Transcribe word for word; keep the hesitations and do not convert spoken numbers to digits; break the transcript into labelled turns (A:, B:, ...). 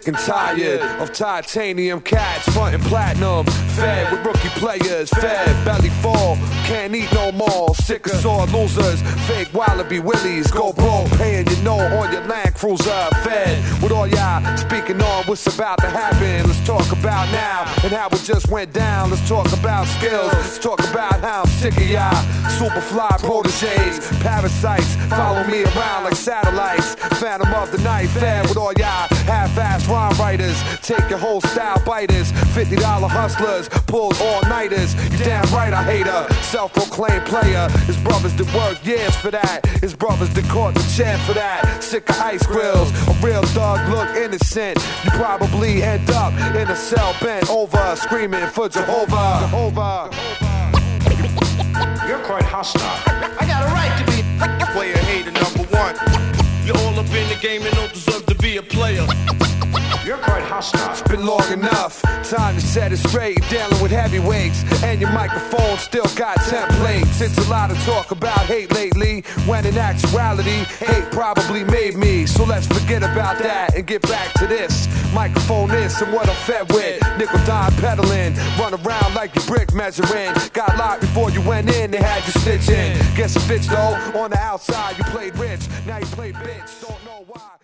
A: sick and tired of titanium cats frontin' platinum, fed with rookie players, fed belly full, can't eat no more. Sick of sore losers, fake wallaby willies, go broke, paying you know on your Land Cruiser, fed with all y'all speaking on what's about to happen. Let's talk about now and how it just went down. Let's talk about skills, let's talk about how I'm sick of y'all superfly proteges, parasites follow me around like satellites. Phantom of the night, fed with all y'all half-ass rhyme writers, take your whole style biters, fifty dollar hustlers, pulled all-nighters. You damn right I hate her, self-proclaimed player. His brothers that work years for that, his brothers that caught the chance for that. Sick of ice grills, a real thug look innocent. You probably end up in a cell bent over, screaming for Jehovah. Jehovah.
B: You're quite hostile.
C: I got a right to be
D: player hater number one. You're all up in the game and don't deserve to be a player.
B: You're quite hostile.
A: It's been long enough, time to set it straight. Dealing with heavyweights, and your microphone still got templates. It's a lot of talk about hate lately, when in actuality, hate probably made me. So let's forget about that and get back to this. Microphone is and what I'm fed with. Nickel dime peddling, run around like you brick measuring. Got locked before you went in, they had you snitching. Guess it fits though, on the outside you played rich, now you play bitch, don't know why.